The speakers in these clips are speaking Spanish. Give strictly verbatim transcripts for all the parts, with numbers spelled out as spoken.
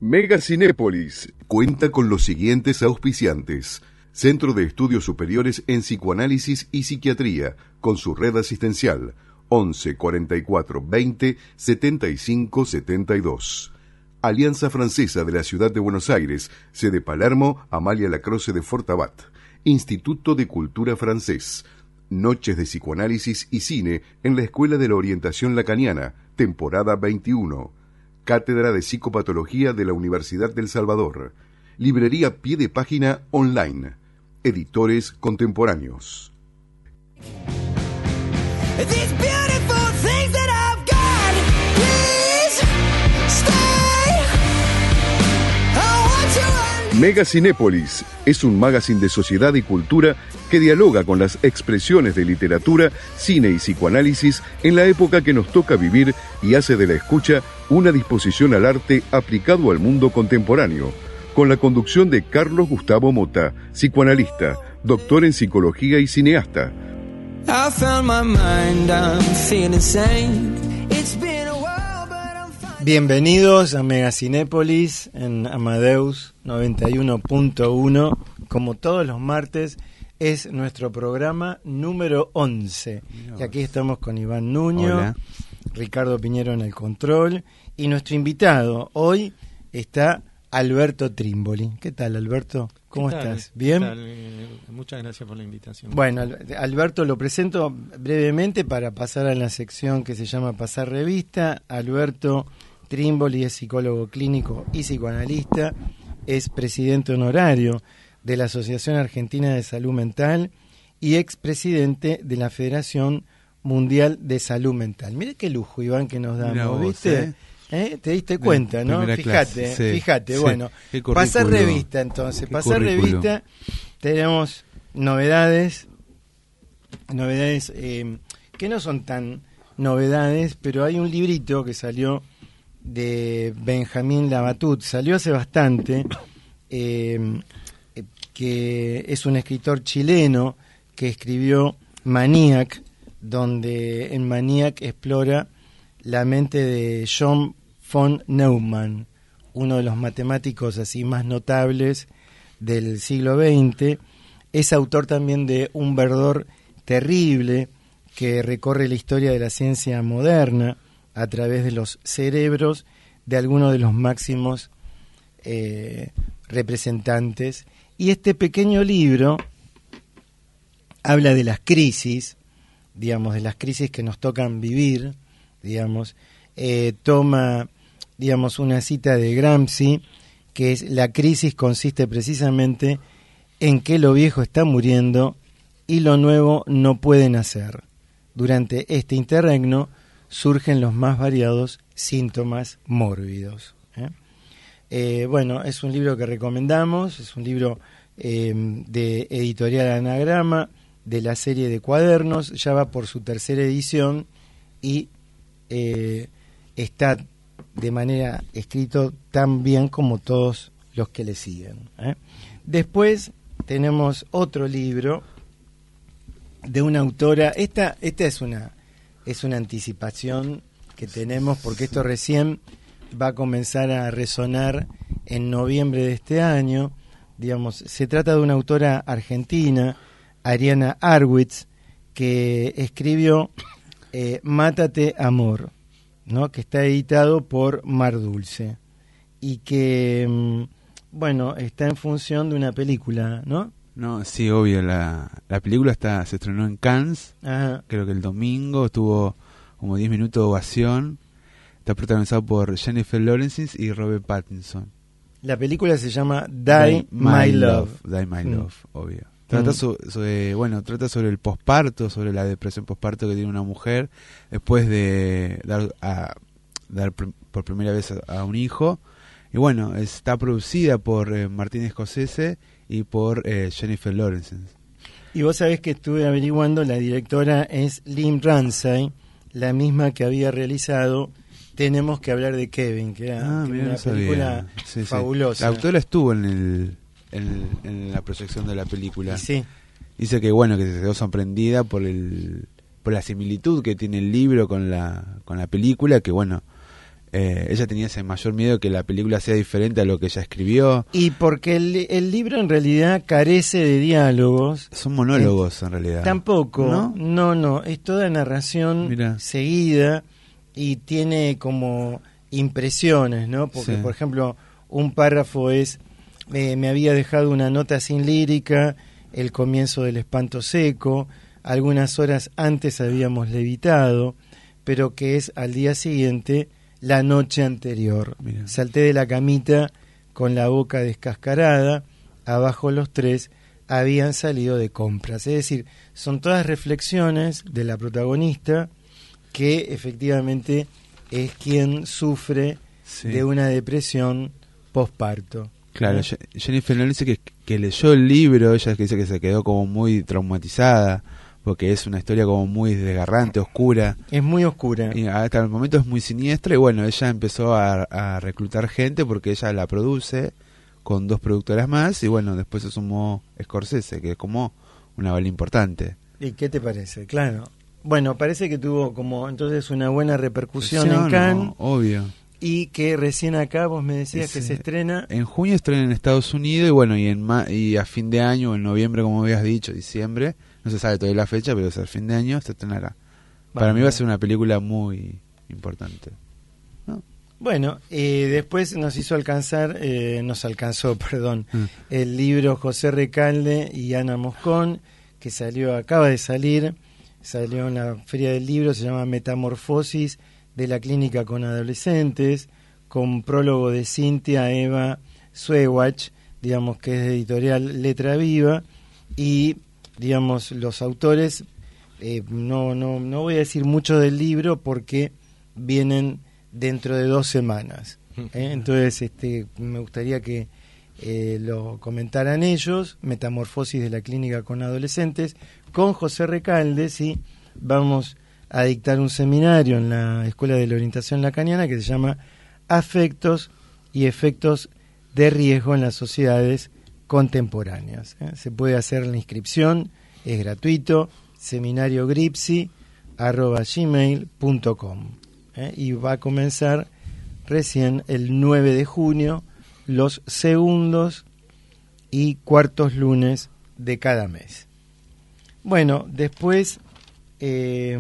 Mega Cinépolis cuenta con los siguientes auspiciantes: Centro de Estudios Superiores en Psicoanálisis y Psiquiatría, con su red asistencial once cuarenta y cuatro veinte setenta y cinco setenta y dos. Alianza Francesa de la Ciudad de Buenos Aires, sede Palermo, Amalia Lacroze de Fortabat. Instituto de Cultura Francés. Noches de Psicoanálisis y Cine en la Escuela de la Orientación Lacaniana, temporada veintiuno. Cátedra de Psicopatología de la Universidad del Salvador. Librería Pie de Página online. Editores contemporáneos. Mega Cinépolis es un magazine de sociedad y cultura que dialoga con las expresiones de literatura, cine y psicoanálisis en la época que nos toca vivir y hace de la escucha una disposición al arte aplicado al mundo contemporáneo, con la conducción de Carlos Gustavo Mota, psicoanalista, doctor en psicología y cineasta. I found my mind, I'm feeling sane. It's been a while, but I'm fine. Bienvenidos a Mega Cinépolis en Amadeus noventa y uno punto uno. Como todos los martes, es nuestro programa número once. Dios. Y aquí estamos con Iván Nuño, hola. Ricardo Piñero en el control, y nuestro invitado hoy está Alberto Trimboli. ¿Qué tal, Alberto? ¿Cómo ¿Qué tal? estás? ¿Bien? ¿Qué tal? Eh, muchas gracias por la invitación. Bueno, Alberto lo presento brevemente para pasar a la sección que se llama Pasar Revista. Alberto Trimboli es psicólogo clínico y psicoanalista, es presidente honorario de la Asociación Argentina de Salud Mental y expresidente de la Federación Mundial de Salud Mental. Mire qué lujo, Iván, que nos damos, vos, ¿viste? ¿Eh? ¿Eh? Te diste cuenta, ¿no? Fíjate, clase, sí, fíjate, sí. Bueno, pasar revista entonces, pasar revista, tenemos novedades, novedades eh, que no son tan novedades, pero hay un librito que salió de Benjamín Labatut, salió hace bastante, eh, que es un escritor chileno que escribió Maniac, donde en Maniac explora la mente de John von Neumann, uno de los matemáticos así más notables del siglo veinte. Es autor también de Un verdor terrible, que recorre la historia de la ciencia moderna a través de los cerebros de algunos de los máximos eh, representantes. Y este pequeño libro habla de las crisis, digamos, de las crisis que nos tocan vivir, digamos, eh, toma, digamos, una cita de Gramsci, que es: la crisis consiste precisamente en que lo viejo está muriendo y lo nuevo no puede nacer. Durante este interregno surgen los más variados síntomas mórbidos. ¿eh? Eh, bueno, es un libro que recomendamos, es un libro eh, de Editorial Anagrama, de la serie de cuadernos, ya va por su tercera edición y eh, está de manera escrito tan bien como todos los que le siguen. ¿eh? Después tenemos otro libro de una autora, esta, esta es una es una anticipación que tenemos porque esto recién va a comenzar a resonar en noviembre de este año. Digamos, se trata de una autora argentina, Ariana Arwitz, que escribió eh, Mátate Amor, ¿no? Que está editado por Mar Dulce y que, mm, bueno, está en función de una película, ¿no? No, sí, obvio, la, la película está se estrenó en Cannes, Ajá. creo que el domingo, tuvo como diez minutos de ovación, está protagonizado por Jennifer Lawrence y Robert Pattinson. La película se llama Die, Die My, My Love. Love. Die My mm. Love, obvio. Trata, mm. so, sobre, bueno, trata sobre el posparto, sobre la depresión posparto que tiene una mujer después de dar, a, dar pr- por primera vez a, a un hijo. Y bueno, está producida por eh, Martin Scorsese y por eh, Jennifer Lawrence. Y vos sabés que estuve averiguando, la directora es Lynn Ramsay, la misma que había realizado Tenemos que hablar de Kevin, que era, ah, que mira, era una no película sí, fabulosa. Sí. La autora estuvo en el en, en la proyección de la película. Sí. Dice que bueno, que se quedó sorprendida por el por la similitud que tiene el libro con la con la película, que bueno, eh, ella tenía ese mayor miedo que la película sea diferente a lo que ella escribió. Y porque el, el libro en realidad carece de diálogos. Son monólogos en realidad. Tampoco, ¿no? no, no, es toda narración Mirá. seguida y tiene como impresiones, ¿no? Porque, Sí. por ejemplo, un párrafo es, eh, me había dejado una nota sin lírica, el comienzo del espanto seco, algunas horas antes habíamos levitado, pero que es al día siguiente la noche anterior. Mirá. Salté de la camita con la boca descascarada, abajo los tres habían salido de compras. Es decir, son todas reflexiones de la protagonista que efectivamente es quien sufre Sí. de una depresión posparto. Claro, ¿Eh? Je- Jennifer Lawrence dice que, que leyó el libro, ella que dice que se quedó como muy traumatizada, porque es una historia como muy desgarrante, oscura, Es muy oscura. y hasta el momento es muy siniestra, y bueno, ella empezó a, a reclutar gente porque ella la produce con dos productoras más, y bueno, después se sumó Scorsese, que es como una bala importante. ¿Y qué te parece? Claro. Bueno, parece que tuvo como entonces una buena repercusión Sí, en no, Cannes obvio. y que recién acá vos me decías que Ese- se estrena. En junio estrena en Estados Unidos y bueno, y en ma y a fin de año, en noviembre como habías dicho, diciembre, no se sabe todavía la fecha, pero es al fin de año se estrena acá. Para Vamos. mí va a ser una película muy importante. ¿No? Bueno, eh, después nos hizo alcanzar, eh, nos alcanzó, perdón, Mm. el libro José Recalde y Ana Moscón, que salió, acaba de salir, salió en la Feria del Libro, se llama Metamorfosis de la Clínica con Adolescentes, con prólogo de Cintia Eva Suewach, digamos que es de editorial Letra Viva, y digamos los autores, eh, no, no, no voy a decir mucho del libro porque vienen dentro de dos semanas. ¿eh? Entonces este, me gustaría que eh, lo comentaran ellos, Metamorfosis de la Clínica con Adolescentes, con José Recalde, ¿sí? Vamos a dictar un seminario en la Escuela de la Orientación Lacaniana que se llama Afectos y Efectos de Riesgo en las Sociedades Contemporáneas. ¿eh? Se puede hacer la inscripción, es gratuito, seminario gripsi arroba gmail punto com, ¿eh? y va a comenzar recién el nueve de junio, los segundos y cuartos lunes de cada mes. Bueno, después eh,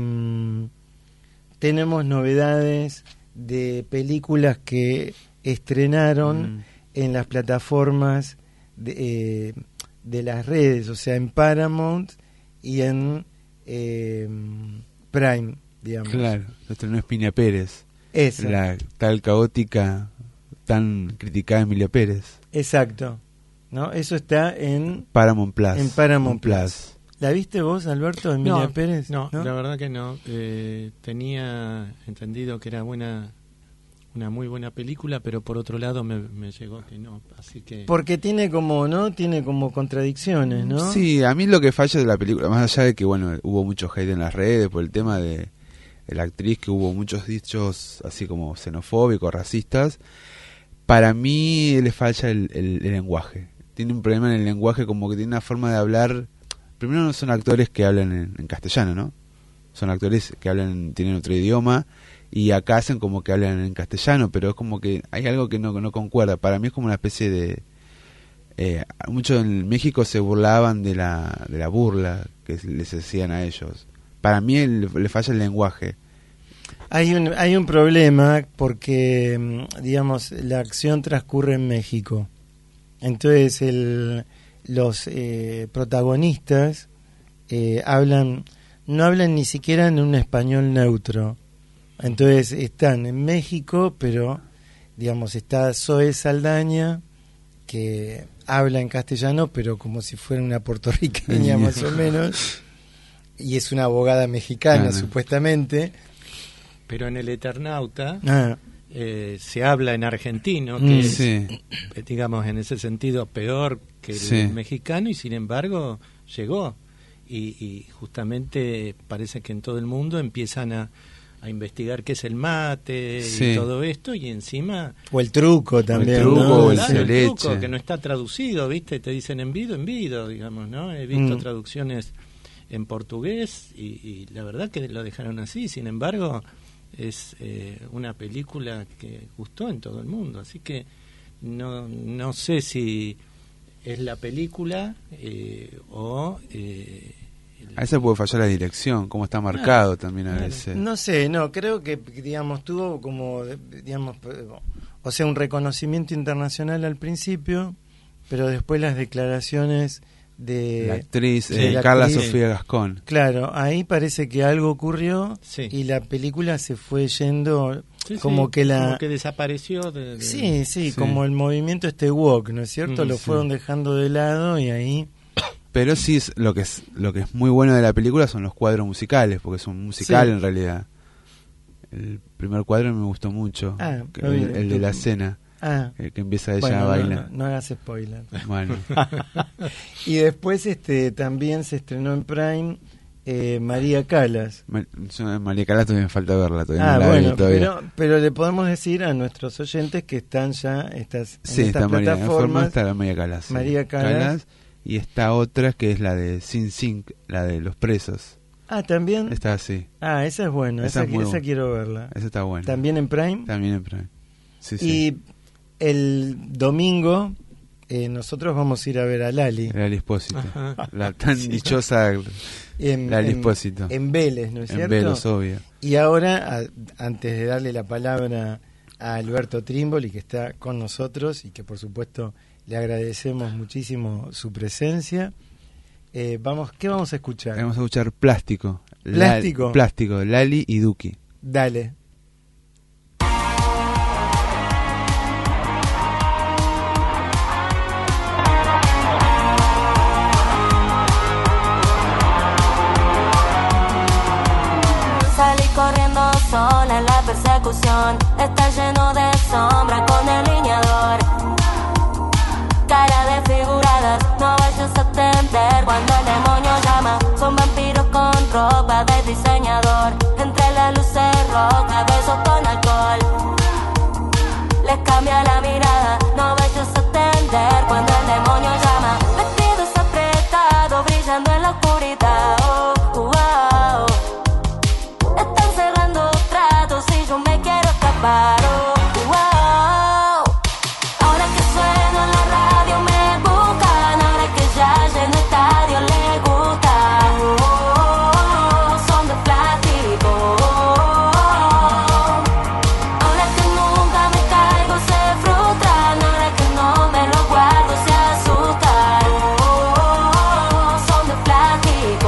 tenemos novedades de películas que estrenaron Mm. en las plataformas de, eh, de las redes, o sea, en Paramount y en eh, Prime, digamos. Claro, lo estrenó Espinia Pérez, Esa, la tal caótica, tan criticada Emilia Pérez. exacto. ¿No? Eso está en... Paramount Plus. En Paramount Plus. Plus. ¿La viste vos, Alberto, Emilia no, Pérez? No, la verdad que no. Eh, tenía entendido que era buena, una muy buena película, pero por otro lado me, me llegó que no. Así que Porque tiene como, ¿no? Tiene como contradicciones, ¿no? Sí, a mí lo que falla de la película, más allá de que bueno, hubo mucho hate en las redes por el tema de, de la actriz, que hubo muchos dichos así como xenofóbicos, racistas, para mí le falla el, el, el lenguaje. Tiene un problema en el lenguaje, como que tiene una forma de hablar. Primero, no son actores que hablan en, en castellano, ¿no? Son actores que hablan, tienen otro idioma, y acá hacen como que hablan en castellano, pero es como que hay algo que no, no concuerda. Para mí es como una especie de... Eh, muchos en México se burlaban de la, de la burla que les hacían a ellos. Para mí el- le falla el lenguaje. Hay un, hay un problema porque, mm, digamos, la acción transcurre en México. Entonces el, los eh, protagonistas eh, hablan, no hablan ni siquiera en un español neutro. Entonces están en México, pero, digamos, está Zoe Saldaña, que habla en castellano, pero como si fuera una puertorriqueña más o menos, y es una abogada mexicana, Claro. supuestamente. pero en El Eternauta Ah, eh, se habla en argentino, Mm, que es, Sí, eh, digamos, en ese sentido peor que el Sí. mexicano, y sin embargo llegó. Y, y justamente parece que en todo el mundo empiezan a, a investigar qué es el mate Sí. y todo esto, y encima... o el truco también, truco, ¿no? o el Claro, el leche. truco, que no está traducido, ¿viste? Te dicen en vido, en vido, digamos, ¿no? He visto Mm. traducciones en portugués y, y la verdad que lo dejaron así. Sin embargo, es eh, una película que gustó en todo el mundo, así que no no sé si es la película eh, o eh, a veces puede fallar la dirección, cómo está marcado ah, también a veces. No sé, no, creo que, digamos, tuvo como, digamos, o sea, un reconocimiento internacional al principio, pero después las declaraciones de la actriz, de eh, la Carla actriz, Sofía Gascón. Claro, ahí parece que algo ocurrió sí. y la película se fue yendo sí, como sí, que la... Como que desapareció. De, de... Sí, sí, sí, como el movimiento este woke, ¿no es cierto? Mm, Lo sí. fueron dejando de lado y ahí... Pero sí, es, lo que es lo que es muy bueno de la película son los cuadros musicales, porque es un musical sí. en realidad. El primer cuadro me gustó mucho, Ah, que, no, el, el de la cena, ah, el que empieza ella bueno, a bailar. No, no, no hagas spoiler. Bueno. Y después este también se estrenó en Prime eh, María Callas. Ma- yo, María Callas todavía me falta verla, todavía Ah, no la bueno, vi todavía. pero, pero le podemos decir a nuestros oyentes que están ya estas, Sí, en estas está María, en forma plataformas. está la María Callas. Sí. María Callas. Y está otra que es la de Sin Sync, la de los presos. Ah, también. Está así, Ah, esa es buena, Esa esa, es muy esa buena. quiero verla. esa está buena. También en Prime. También en Prime. Sí, sí. Y el domingo eh, nosotros vamos a ir a ver a Lali. Lali Espósito. Ajá. La tan Sí. dichosa En, Lali en- Espósito. en Vélez, ¿no es En cierto? Velos, obvio. Y ahora, a- antes de darle la palabra a Alberto Trimboli, que está con nosotros y que por supuesto le agradecemos muchísimo su presencia, eh, vamos, ¿qué vamos a escuchar? Vamos a escuchar Plástico. ¿Plástico? La- Plástico, Lali y Duki. Dale. Salí corriendo sola en la persecución. Está lleno de sombra con delineador. Cara desfigurada, no vayas a atender cuando el demonio llama. Son vampiros con ropa de diseñador. Entre las luces rojas, besos con alcohol. Les cambia la mirada, no vayas a atender cuando el demonio llama. Vestidos apretados, brillando en la oscuridad. Oh, oh, oh. Están cerrando tratos y yo me quiero escapar. Oh, oh. Ahora que sueno en la radio me buscan. Ahora que ya lleno estadio les gusta. Oh, son de plástico. Ahora que nunca me caigo se frustran. Ahora que no me lo guardo se asustan. Oh, son de plástico.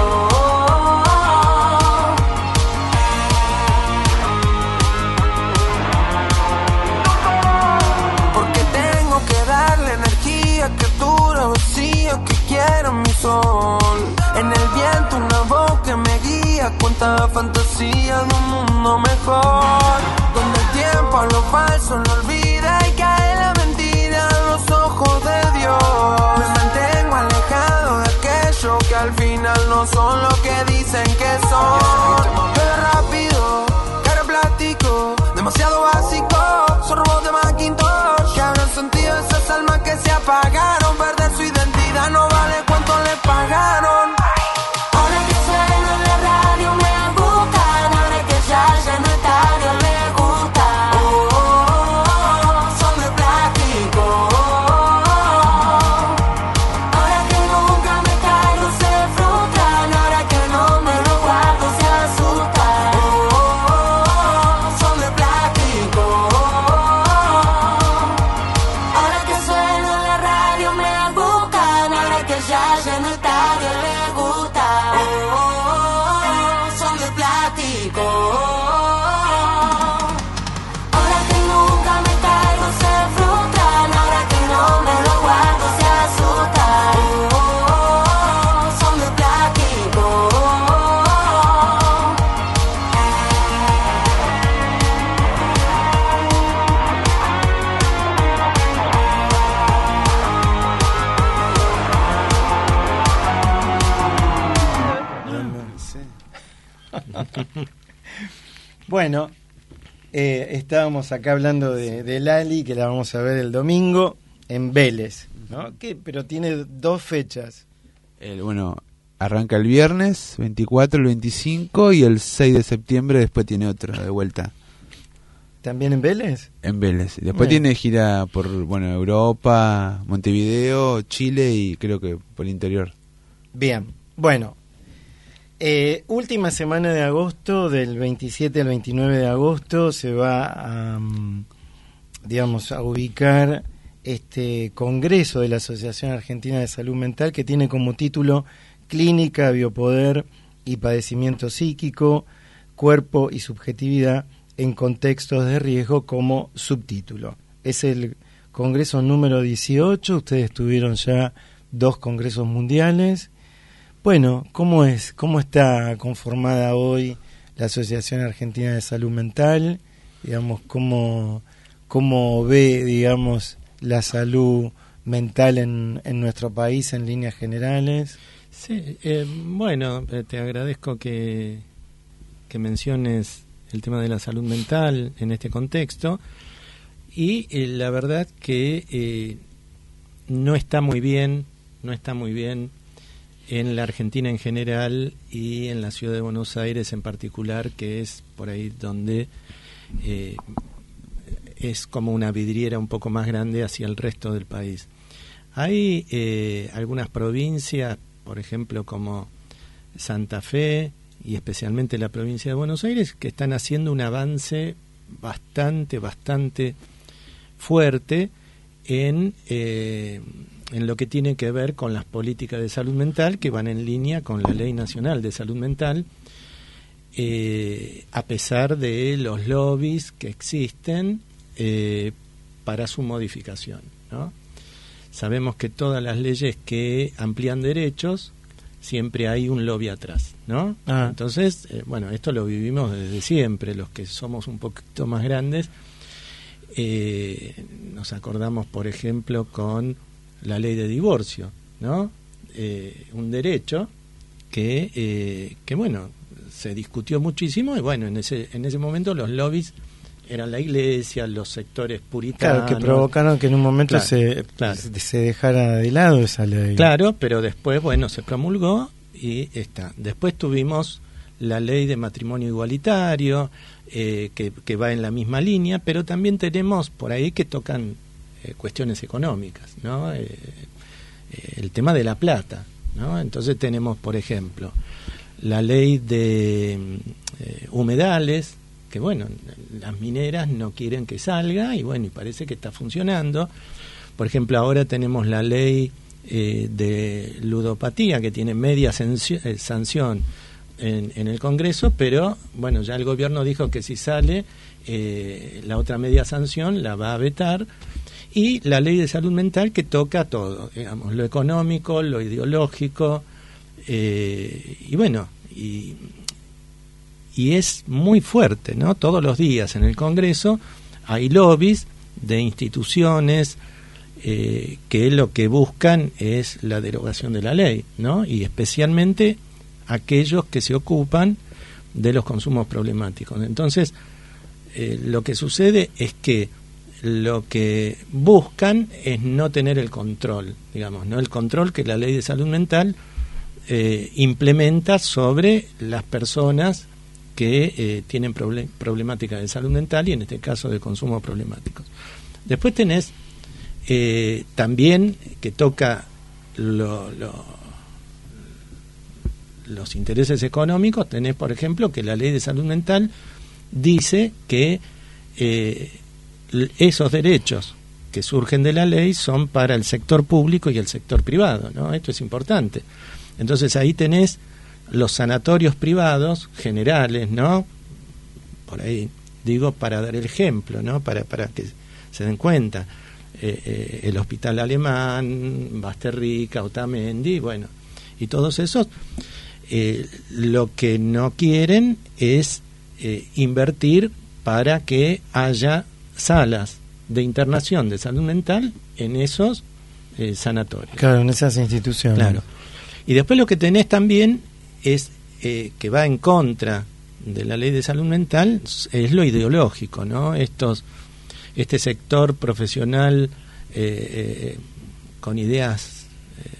Porque tengo que darle energía que dura vacía que quiera mi sol. En el viento una voz que me guía, cuenta fantasía de un mundo mejor. Donde el tiempo a lo falso lo olvida y cae la mentira en los ojos de Dios. Me mantengo alejado de aquello que al final no son lo que dicen que son. Bebe rápido, cara plástico, demasiado básico. Son robots de Macintosh que habrán sentido esas almas que se apagaron. Perder su identidad no vale cuánto le pagaron. Ahora que sueno en la radio me buscan. Ahora que ya lleno estadio les gusta. Oh, oh, oh, son de plástico. Ahora que nunca me caigo se frustran. Ahora que no me lo guardo se asustan. Oh, oh, oh, son de plástico. Ahora que sueno en la radio me buscan. Ahora que ya lleno estadio les gusta. Oh, oh, oh, son de plástico. Ahora que nunca me caigo se frustran. Ahora que no me lo guardo se asustan. Oh, oh, oh, son de plástico. Bueno, eh, estábamos acá hablando de, de Lali, que la vamos a ver el domingo en Vélez, ¿no? Que, pero tiene dos fechas. El, bueno, arranca el viernes veinticuatro, el veinticinco y el seis de septiembre después tiene otro de vuelta. ¿También en Vélez? En Vélez. Después Bien. tiene gira por, bueno, Europa, Montevideo, Chile y creo que por el interior. Bien, bueno. Eh, última semana de agosto, del veintisiete al veintinueve de agosto, se va a, um, digamos, a ubicar este congreso de la Asociación Argentina de Salud Mental, que tiene como título Clínica, Biopoder y Padecimiento Psíquico, Cuerpo y Subjetividad en Contextos de Riesgo, como subtítulo. Es el congreso número dieciocho, ustedes tuvieron ya dos congresos mundiales. Bueno, ¿cómo es? ¿Cómo está conformada hoy la Asociación Argentina de Salud Mental? Digamos, ¿cómo, cómo ve, digamos, la salud mental en, en nuestro país en líneas generales? Sí, eh, bueno, eh, te agradezco que, que menciones el tema de la salud mental en este contexto y eh, la verdad que eh, no está muy bien, no está muy bien en la Argentina en general y en la ciudad de Buenos Aires en particular, que es por ahí donde eh, es como una vidriera un poco más grande hacia el resto del país. Hay eh, algunas provincias, por ejemplo, como Santa Fe y especialmente la provincia de Buenos Aires, que están haciendo un avance bastante, bastante fuerte en, eh, en lo que tiene que ver con las políticas de salud mental, que van en línea con la Ley Nacional de Salud Mental, eh, a pesar de los lobbies que existen eh, para su modificación, ¿no? Sabemos que todas las leyes que amplían derechos, siempre hay un lobby atrás, ¿no? Ah. Entonces, eh, bueno, esto lo vivimos desde siempre, los que somos un poquito más grandes, eh, nos acordamos, por ejemplo, con la ley de divorcio, ¿no? Eh, un derecho que, eh, que, bueno, se discutió muchísimo y, bueno, en ese, en ese momento los lobbies eran la iglesia, los sectores puritanos. Claro, que provocaron que en un momento claro, se, claro. se dejara de lado esa ley. Claro, pero después, bueno, se promulgó y está. Después tuvimos la ley de matrimonio igualitario, eh, que, que va en la misma línea, pero también tenemos por ahí que tocan eh, cuestiones económicas, ¿no? Eh, eh, el tema de la plata, ¿no? Entonces tenemos, por ejemplo, la ley de eh, humedales, que bueno, las mineras no quieren que salga y bueno, y parece que está funcionando. Por ejemplo, ahora tenemos la ley eh, de ludopatía, que tiene media sanción, eh, sanción en, en el Congreso, pero bueno, ya el gobierno dijo que si sale eh, la otra media sanción la va a vetar. Y la ley de salud mental, que toca todo, digamos, lo económico, lo ideológico, eh, y bueno, y y es muy fuerte, ¿no? Todos los días en el Congreso hay lobbies de instituciones eh, que lo que buscan es la derogación de la ley, ¿no? Y especialmente aquellos que se ocupan de los consumos problemáticos. Entonces, eh, lo que sucede es que lo que buscan es no tener el control, digamos, ¿no? El control que la ley de salud mental eh, implementa sobre las personas que eh, tienen problem- problemática de salud mental y en este caso de consumo problemáticos. Después tenés eh, también que toca lo, lo, los intereses económicos. Tenés, por ejemplo, que la ley de salud mental dice que eh, esos derechos que surgen de la ley son para el sector público y el sector privado, ¿no? Esto es importante. Entonces ahí tenés los sanatorios privados generales, ¿no? Por ahí digo para dar el ejemplo, ¿no? Para para que se den cuenta. Eh, eh, el Hospital Alemán, Basterrica, Otamendi, bueno, y todos esos eh, lo que no quieren es eh, invertir para que haya salas de internación de salud mental en esos eh, sanatorios. Claro, en esas instituciones. Claro. Y después lo que tenés también es eh, que va en contra de la ley de salud mental, es lo ideológico, ¿no? Estos, este sector profesional eh, eh, con ideas eh,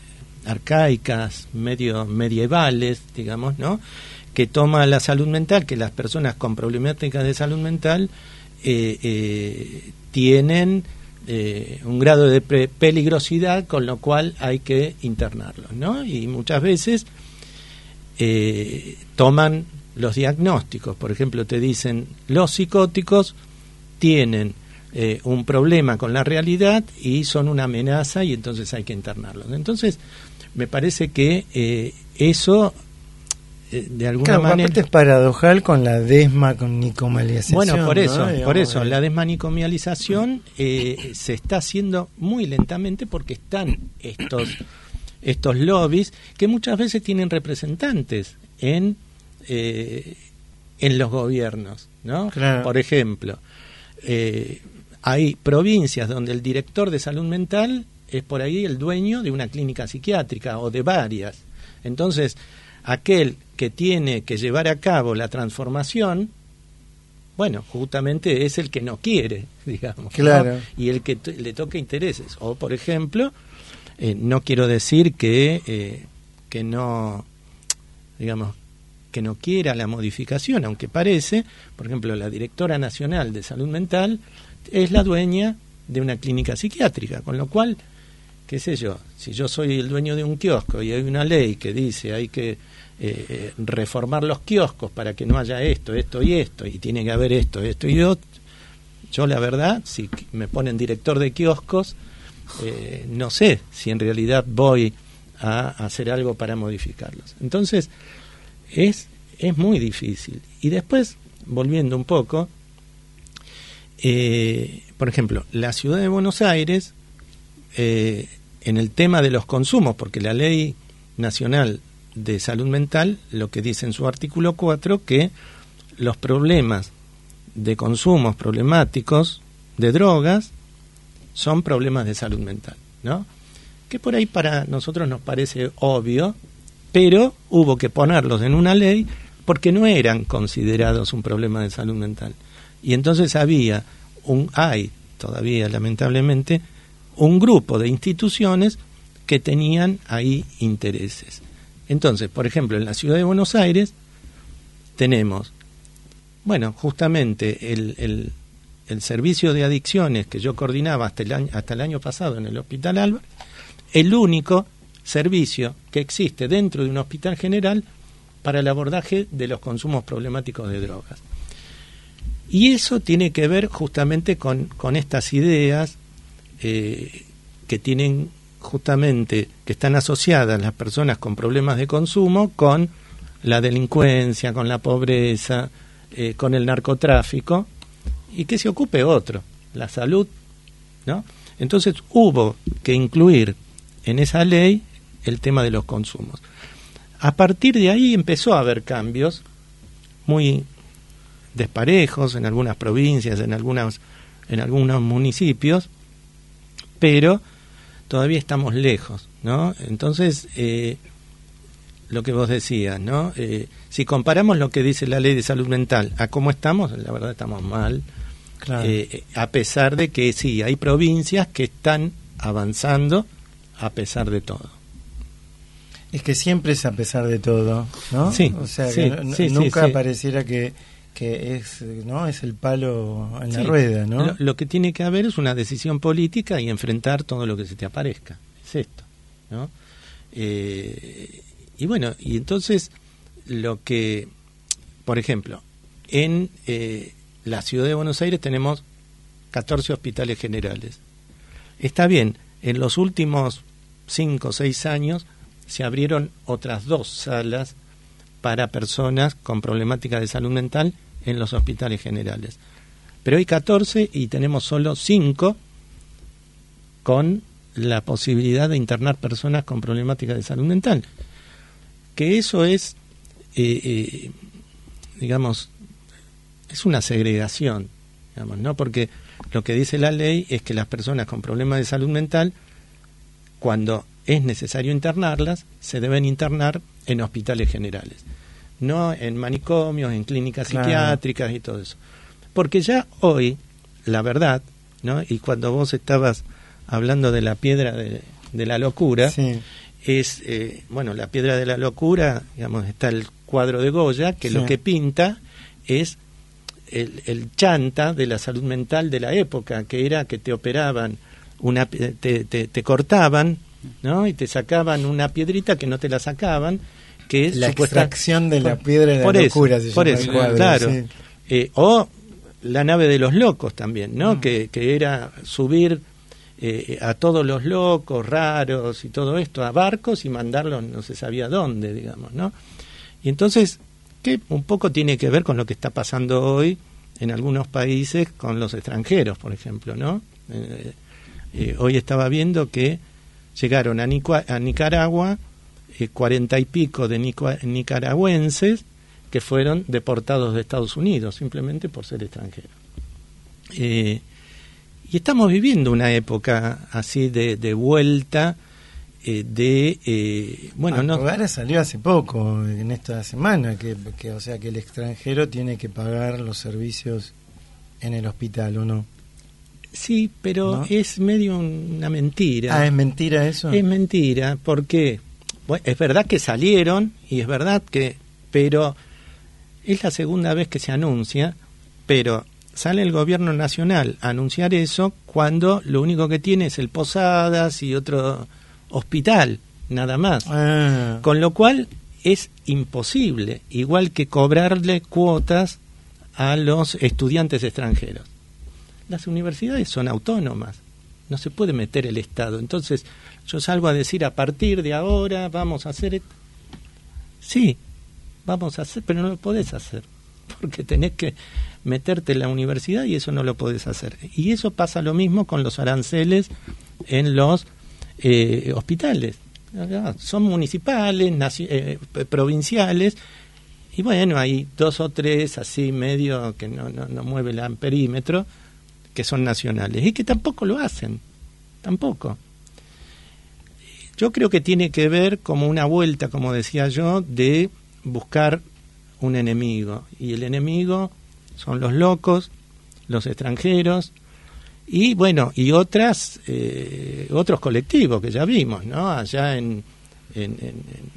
arcaicas, medio medievales, digamos, ¿no? Que toma la salud mental, que las personas con problemáticas de salud mental eh, eh, tienen eh, un grado de pre- peligrosidad, con lo cual hay que internarlos, ¿no? Y muchas veces eh, toman los diagnósticos, por ejemplo, te dicen los psicóticos tienen eh, un problema con la realidad y son una amenaza y entonces hay que internarlos. Entonces, me parece que eh, eso eh, de alguna claro, manera aparte es paradojal con la desmanicomialización. Bueno, por eso, ¿no? por Digamos, eso, eh. la desmanicomialización eh, se está haciendo muy lentamente porque están estos estos lobbies que muchas veces tienen representantes en eh, en los gobiernos, ¿no? Claro. Por ejemplo, eh, hay provincias donde el director de salud mental es por ahí el dueño de una clínica psiquiátrica o de varias. Entonces, aquel que tiene que llevar a cabo la transformación, bueno, justamente es el que no quiere, digamos, claro, ¿no? Y el que t- le toca intereses. O, por ejemplo, eh, no quiero decir que eh, que no, digamos, que no quiera la modificación, aunque parece, por ejemplo, la directora nacional de salud mental es la dueña de una clínica psiquiátrica, con lo cual, qué sé yo, si yo soy el dueño de un kiosco y hay una ley que dice hay que eh, reformar los kioscos para que no haya esto, esto y esto, y tiene que haber esto, esto y otro, yo la verdad, si me ponen director de kioscos, eh, no sé si en realidad voy a hacer algo para modificarlos. Entonces, es, es muy difícil. Y después, volviendo un poco, eh, por ejemplo, la ciudad de Buenos Aires, eh, en el tema de los consumos, porque la Ley Nacional de Salud Mental, lo que dice en su artículo cuatro, que los problemas de consumos problemáticos de drogas son problemas de salud mental, ¿no? Que por ahí para nosotros nos parece obvio, pero hubo que ponerlos en una ley porque no eran considerados un problema de salud mental. Y entonces había, un hay todavía lamentablemente, un grupo de instituciones que tenían ahí intereses. Entonces, por ejemplo, en la ciudad de Buenos Aires tenemos, bueno, justamente el, el, el servicio de adicciones que yo coordinaba hasta el año, hasta el año pasado en el Hospital Álvarez, el único servicio que existe dentro de un hospital general para el abordaje de los consumos problemáticos de drogas. Y eso tiene que ver justamente con, con estas ideas eh, que tienen justamente, que están asociadas las personas con problemas de consumo con la delincuencia, con la pobreza, eh, con el narcotráfico, y que se ocupe otro, la salud, ¿no? Entonces hubo que incluir en esa ley el tema de los consumos. A partir de ahí empezó a haber cambios muy desparejos en algunas provincias, en algunas, en algunos municipios, pero todavía estamos lejos, ¿no? Entonces, eh, lo que vos decías, ¿no? Eh, si comparamos lo que dice la Ley de Salud Mental a cómo estamos, la verdad estamos mal, claro. eh, a pesar de que sí, hay provincias que están avanzando a pesar de todo. Es que siempre es a pesar de todo, ¿no? Sí, o sea, sí, que n- sí, nunca sí, sí. pareciera que, que es, ¿no? Es el palo en la Sí, rueda, ¿no? Lo, lo que tiene que haber es una decisión política y enfrentar todo lo que se te aparezca. Es esto, ¿no? Eh, y bueno, y entonces lo que, por ejemplo, en eh, la ciudad de Buenos Aires tenemos catorce hospitales generales. Está bien, en los últimos cinco o seis años se abrieron otras dos salas para personas con problemáticas de salud mental en los hospitales generales. Pero hay catorce y tenemos solo cinco con la posibilidad de internar personas con problemáticas de salud mental. Que eso es, eh, eh, digamos, es una segregación, digamos, ¿no? Porque lo que dice la ley es que las personas con problemas de salud mental, cuando es necesario internarlas, se deben internar en hospitales generales, no en manicomios, en clínicas Claro. psiquiátricas y todo eso. Porque ya hoy, la verdad, ¿no? Y cuando vos estabas hablando de la piedra de, de la locura, Sí. es, eh, bueno, La piedra de la locura, digamos, está el cuadro de Goya, que sí. Lo que pinta es el, el chanta de la salud mental de la época, que era que te operaban, una te, te, te cortaban, ¿no? Y te sacaban una piedrita que no te la sacaban, que es la supuesta... extracción de la piedra de la por locura, eso, se por llama eso, el cuadro, claro. Sí. Eh, o La nave de los locos también, ¿no? Mm. Que, que era subir eh, a todos los locos raros y todo esto a barcos y mandarlos no se sabía dónde, digamos, ¿no? Y entonces, que un poco tiene que ver con lo que está pasando hoy en algunos países con los extranjeros, por ejemplo, ¿no? Eh, eh, hoy estaba viendo que llegaron a, Nicua, a Nicaragua eh, cuarenta y pico de nicua, nicaragüenses que fueron deportados de Estados Unidos simplemente por ser extranjeros. Eh, y estamos viviendo una época así de, de vuelta eh, de eh, bueno, no ahora salió hace poco en esta semana que, que o sea que el extranjero tiene que pagar los servicios en el hospital, ¿o no? Sí, pero ¿no? Es medio una mentira. Ah, ¿es mentira eso? Es mentira, porque bueno, es verdad que salieron y es verdad que, pero es la segunda vez que se anuncia, pero sale el gobierno nacional a anunciar eso cuando lo único que tiene es el Posadas y otro hospital, nada más. Ah. Con lo cual es imposible, igual que cobrarle cuotas a los estudiantes extranjeros. Las universidades son autónomas, no se puede meter el Estado. Entonces yo salgo a decir, a partir de ahora vamos a hacer... Sí, vamos a hacer, pero no lo podés hacer, porque tenés que meterte en la universidad y eso no lo podés hacer. Y eso pasa lo mismo con los aranceles en los eh, hospitales. Son municipales, naci- eh, provinciales, y bueno, hay dos o tres así medio que no, no, no mueve el amperímetro, que son nacionales, y que tampoco lo hacen, tampoco. Yo creo que tiene que ver como una vuelta, como decía yo, de buscar un enemigo, y el enemigo son los locos, los extranjeros y bueno, y otras eh, otros colectivos que ya vimos, ¿no? Allá en en, en,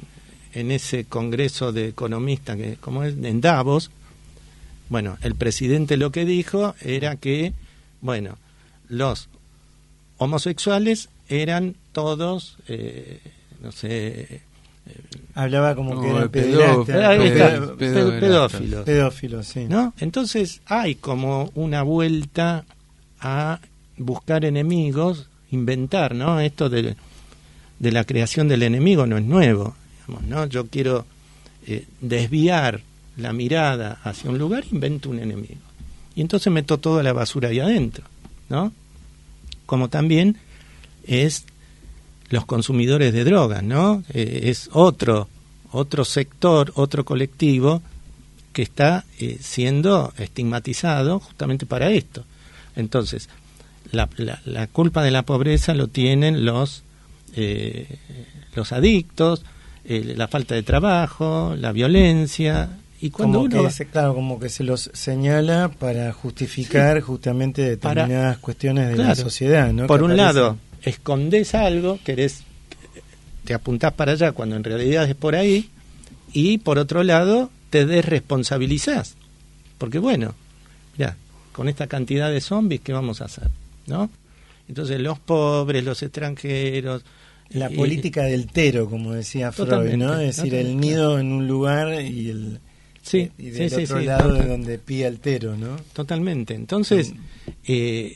en ese congreso de economistas que como es en Davos, bueno, el presidente lo que dijo era que bueno, los homosexuales eran todos eh, no sé, hablaba como no, que eran pedó, pederastas, pedó, pedó, pedófilos, pedófilos, sí. ¿no? Entonces hay como una vuelta a buscar enemigos, inventar, ¿no? Esto de, de la creación del enemigo no es nuevo, digamos, ¿no? Yo quiero eh, desviar la mirada hacia un lugar, invento un enemigo. Y entonces meto toda la basura ahí adentro, ¿no? Como también es los consumidores de drogas, ¿no? Eh, es otro otro sector, otro colectivo que está eh, siendo estigmatizado justamente para esto. Entonces, la, la, la culpa de la pobreza lo tienen los eh, los adictos, eh, la falta de trabajo, la violencia, y cuando como uno que se, claro, como que se los señala para justificar sí, justamente determinadas para, cuestiones de claro, la sociedad, ¿no? Por que un aparecen. lado, escondés algo, querés, te apuntás para allá cuando en realidad es por ahí, y por otro lado te desresponsabilizás, porque bueno, mirá, con esta cantidad de zombies, ¿qué vamos a hacer? ¿No? Entonces los pobres, los extranjeros... La y, política del tero, como decía Freud, ¿no? Es decir, el nido en un lugar y el... Sí, y del sí, otro sí, lado sí, de donde pía el tero, ¿no? Totalmente. Entonces, eh,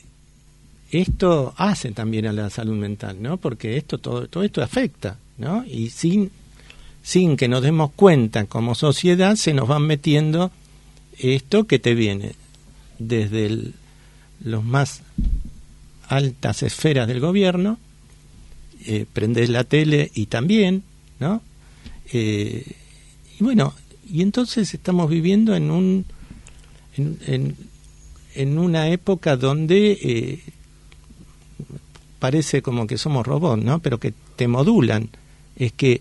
esto hace también a la salud mental, ¿no? Porque esto todo, todo esto afecta, ¿no? Y sin, sin que nos demos cuenta como sociedad, se nos van metiendo esto que te viene desde el, los más altas esferas del gobierno, eh, prendés la tele y también, ¿no? Eh, y bueno, y entonces estamos viviendo en un en, en, en una época donde eh, parece como que somos robots, ¿no? Pero que te modulan, es que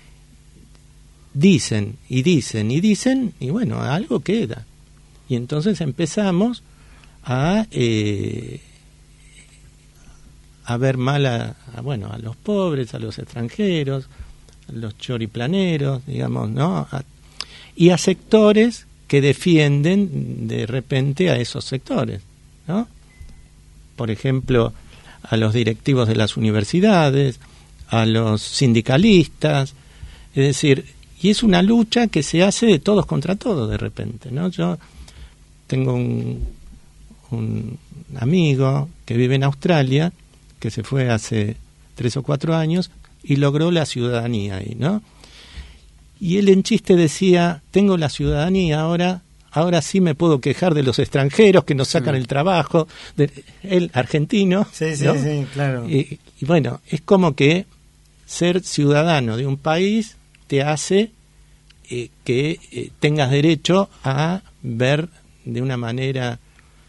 dicen y dicen y dicen y bueno, algo queda. Y entonces empezamos a eh, a ver mal a, a, bueno, a los pobres, a los extranjeros, a los choriplaneros, digamos, ¿no? A, y a sectores que defienden de repente a esos sectores, ¿no? Por ejemplo, a los directivos de las universidades, a los sindicalistas, es decir, y es una lucha que se hace de todos contra todos de repente, ¿no? Yo tengo un, un amigo que vive en Australia, que se fue hace tres o cuatro años y logró la ciudadanía ahí, ¿no? Y él en chiste decía, tengo la ciudadanía ahora, ahora sí me puedo quejar de los extranjeros que nos sacan sí. el trabajo, de, él argentino, sí, sí, ¿no? sí, claro. Y, y bueno, es como que ser ciudadano de un país te hace eh, que eh, tengas derecho a ver de una manera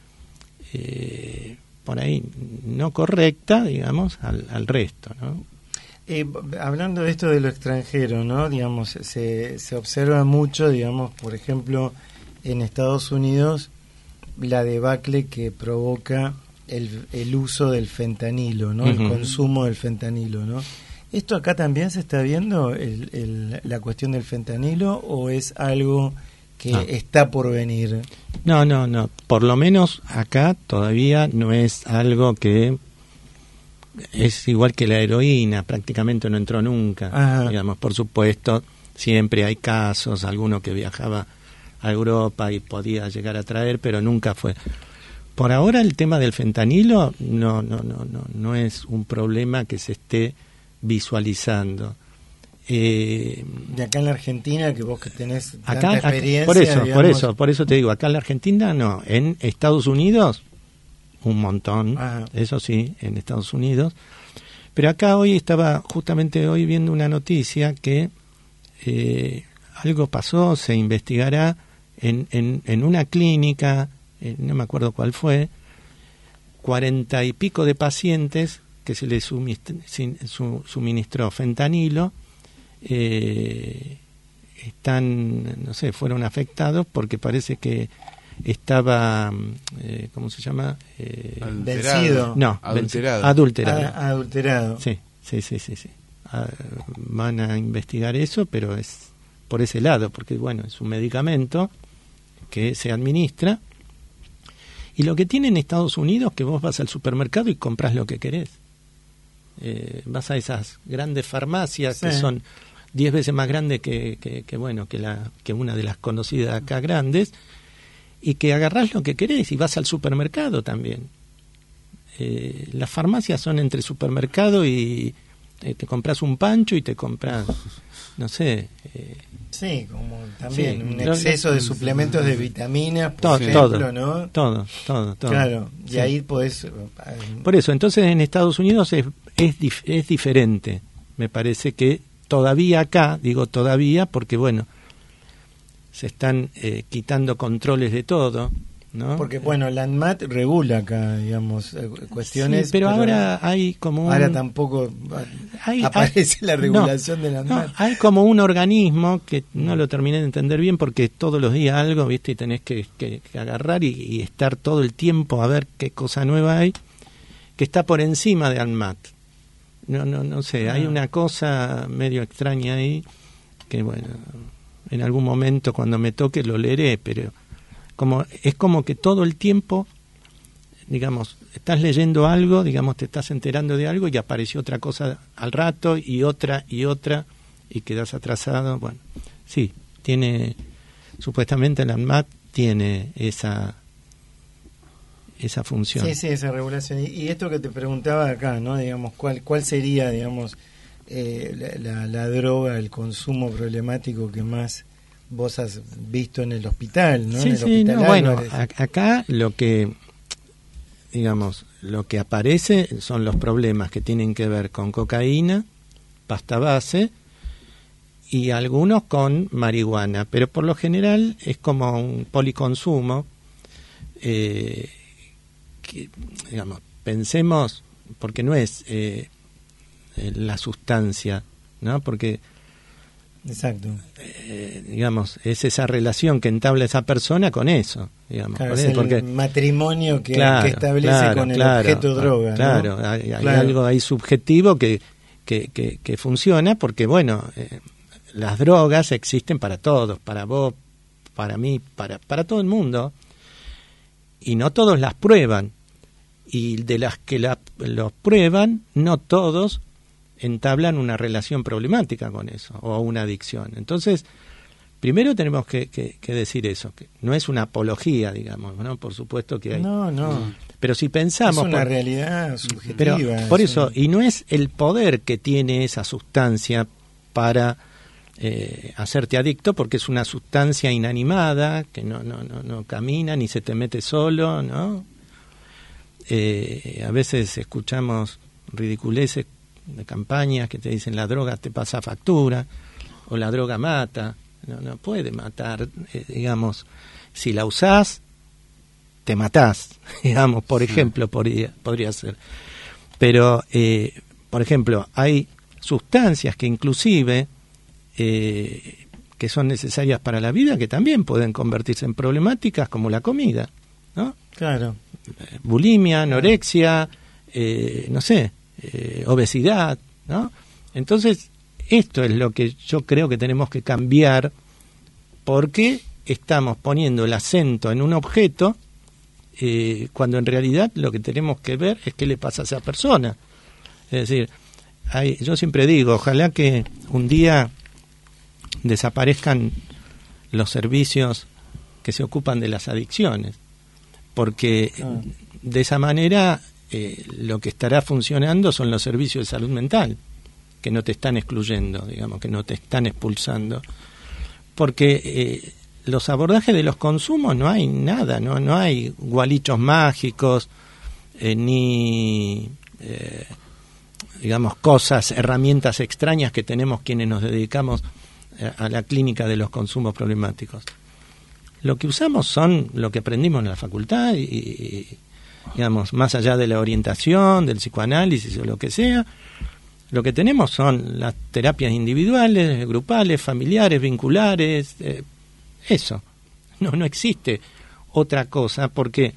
eh, por ahí no correcta, digamos, al, al resto, ¿no? Eh, hablando de esto de lo extranjero, ¿no? Digamos, se, se observa mucho, digamos, por ejemplo, en Estados Unidos, la debacle que provoca el, el uso del fentanilo, ¿no? Uh-huh. El consumo del fentanilo, ¿no? ¿Esto acá también se está viendo, el, el, la cuestión del fentanilo, o es algo que no. está por venir? No, no, no. Por lo menos acá todavía no es algo que es igual que la heroína, prácticamente no entró nunca. Ajá. Digamos, por supuesto, siempre hay casos, alguno que viajaba a Europa y podía llegar a traer, pero nunca fue. Por ahora el tema del fentanilo no, no, no, no, no es un problema que se esté visualizando. Eh, de acá en la Argentina, que vos que tenés acá, tanta experiencia, acá, por eso, digamos... por eso, por eso te digo, acá en la Argentina no, en Estados Unidos un montón, Ajá. eso sí, en Estados Unidos, pero acá hoy estaba justamente hoy viendo una noticia que eh, algo pasó, se investigará en, en, en una clínica, eh, no me acuerdo cuál fue, cuarenta y pico de pacientes que se les suministró, suministró fentanilo, eh, están, no sé, fueron afectados porque parece que estaba, eh, ¿cómo se llama? Eh, vencido. No, adulterado. Adulterado. Ah, adulterado. Sí, sí, sí, sí. sí. Ah, van a investigar eso, pero es por ese lado, porque bueno, es un medicamento que se administra. Y lo que tiene en Estados Unidos, que vos vas al supermercado y compras lo que querés. Eh, vas a esas grandes farmacias sí. que son diez veces más grandes que, que, que bueno que la que una de las conocidas acá grandes, y que agarrás lo que querés y vas al supermercado también. Eh, las farmacias son entre supermercado y eh, te compras un pancho y te compras, no sé... Eh, sí, como también sí, un exceso de suplementos de vitaminas, por todo, ejemplo, todo, ¿no? Todo, todo, todo. Claro, y sí. ahí podés... Por eso, entonces en Estados Unidos es, es, dif- es diferente. Me parece que todavía acá, digo todavía porque, bueno... se están eh, quitando controles de todo, ¿no? Porque, bueno, la ANMAT regula acá, digamos, eh, cuestiones... Sí, pero, pero ahora hay como un... Ahora tampoco hay, aparece hay, la regulación no, de la ANMAT. No, hay como un organismo que no lo terminé de entender bien porque todos los días algo, ¿viste? Y tenés que, que, que agarrar y, y estar todo el tiempo a ver qué cosa nueva hay, que está por encima de ANMAT. No, no, no sé, ah. hay una cosa medio extraña ahí que, bueno... en algún momento cuando me toque lo leeré, pero como es como que todo el tiempo, digamos, estás leyendo algo, digamos, te estás enterando de algo y apareció otra cosa al rato y otra y otra y quedas atrasado. Bueno, sí, tiene, supuestamente la ANMAT tiene esa esa función. Sí, sí, esa regulación. Y, y esto que te preguntaba acá, ¿no? Digamos, ¿cuál cuál sería, digamos, Eh, la, la, la droga, el consumo problemático que más vos has visto en el hospital, ¿no? Sí, en el sí, hospital no, bueno, a, acá lo que, digamos, lo que aparece son los problemas que tienen que ver con cocaína, pasta base y algunos con marihuana, pero por lo general es como un policonsumo, eh, que, digamos, pensemos, porque no es... Eh, la sustancia, ¿no? Porque Exacto. Eh, digamos, es esa relación que entabla esa persona con eso, digamos. Claro, por es eso, el porque, matrimonio que, claro, que establece claro, con el claro, objeto droga, ¿no? Claro, hay, hay Claro. algo ahí subjetivo que, que, que, que funciona porque, bueno, eh, las drogas existen para todos, para vos, para mí, para, para todo el mundo, y no todos las prueban. Y de las que la, los prueban, no todos entablan una relación problemática con eso, o una adicción. Entonces, primero tenemos que, que, que decir eso, que no es una apología, digamos, ¿no? Por supuesto que hay. No, no. Pero si pensamos... Es una por, realidad subjetiva. pero por es eso, una... y no es el poder que tiene esa sustancia para eh, hacerte adicto, porque es una sustancia inanimada, que no, no, no, no camina, ni se te mete solo, ¿no? Eh, a veces escuchamos ridiculeces de campañas que te dicen la droga te pasa factura o la droga mata. No, no puede matar, eh, digamos, si la usás te matás, digamos, por sí. ejemplo, podría, podría ser. Pero, eh, por ejemplo, hay sustancias que inclusive eh, que son necesarias para la vida que también pueden convertirse en problemáticas, como la comida, ¿no? Claro. Bulimia, anorexia, eh, no sé, eh, obesidad, ¿no? Entonces, esto es lo que yo creo que tenemos que cambiar, porque estamos poniendo el acento en un objeto eh, cuando en realidad lo que tenemos que ver es qué le pasa a esa persona. Es decir, hay, yo siempre digo, ojalá que un día desaparezcan los servicios que se ocupan de las adicciones, porque ah. de esa manera eh, lo que estará funcionando son los servicios de salud mental, que no te están excluyendo, digamos, que no te están expulsando, porque eh, los abordajes de los consumos no hay nada, no no hay gualichos mágicos, eh, ni eh, digamos cosas, herramientas extrañas que tenemos quienes nos dedicamos a, a la clínica de los consumos problemáticos. Lo que usamos son lo que aprendimos en la facultad y, y digamos, más allá de la orientación, del psicoanálisis o lo que sea, lo que tenemos son las terapias individuales, grupales, familiares, vinculares, eh, eso. No, no existe otra cosa porque